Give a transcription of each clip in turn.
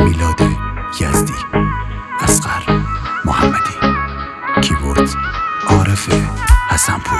میلاد یزدی، اصغر محمدی، کیبورد عارف حسنپور.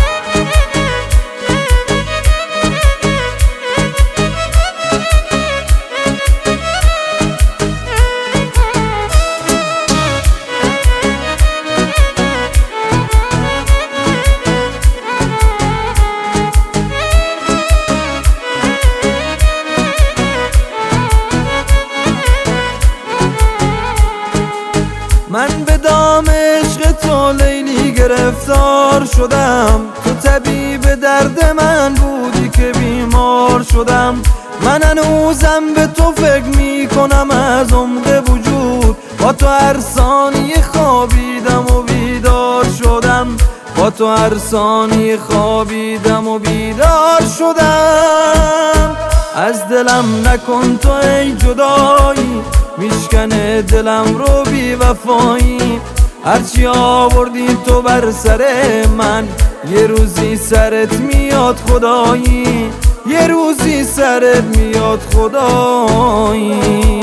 من به دام عشق تو لیلی گرفتار شدم، تو طبیب درد من بودی که بیمار شدم. من هنوزم به تو فکر می کنم از عمق وجود، با تو هر ثانیه خوابیدم و بیدار شدم، با تو هر ثانیه خوابیدم و بیدار شدم. از دلم نکن تو ای جدایی، میشکنه دلم رو بی وفایی. هرچی آوردی تو بر سر من، یه روزی سرت میاد خدایی، یه روزی سرت میاد خدایی.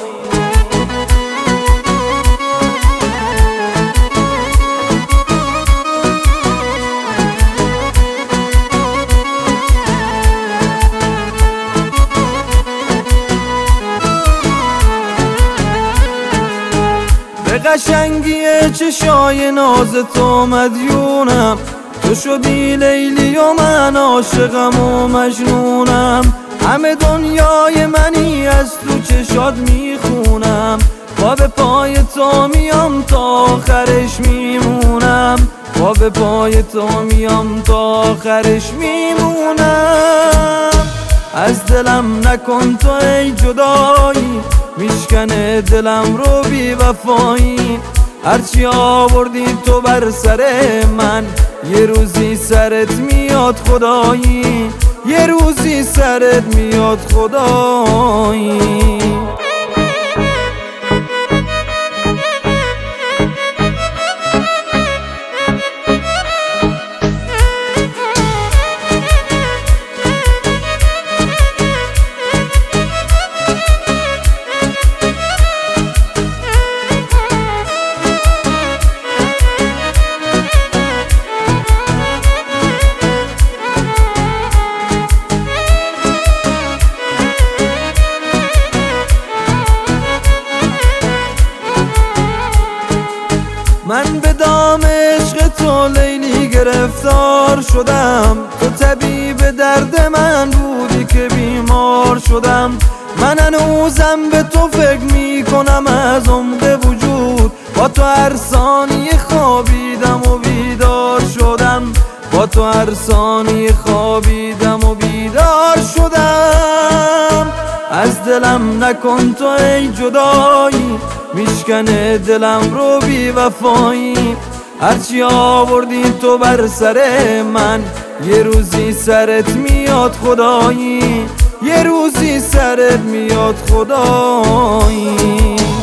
به قشنگی چشای ناز تو مدیونم، تو شدی لیلی و من عاشقم و مجنونم. همه دنیای منی از تو چشات میخونم، با به پای تو میام تا آخرش میمونم، با به پای تو میام تا آخرش میمونم. از دلم نکن تو ای جدایی، میشکنه دلم رو بی وفایی. هرچی آوردی تو بر سر من، یه روزی سرت میاد خدایی، یه روزی سرت میاد خدایی. من به دام عشق تو لیلی گرفتار شدم، تو طبیب درد من بودی که بیمار شدم. من هنوزم به تو فکر می کنم از عمق وجود، با تو هر ثانیه خوابیدم و بیدار شدم، با تو هر ثانیه خوابیدم و بیدار شدم. از دلم نکن تو ای جدایی، میشکنه دلم رو بی وفایی. هرچی آوردی تو بر سر من، یه روزی سرت میاد خدایی، یه روزی سرت میاد خدایی.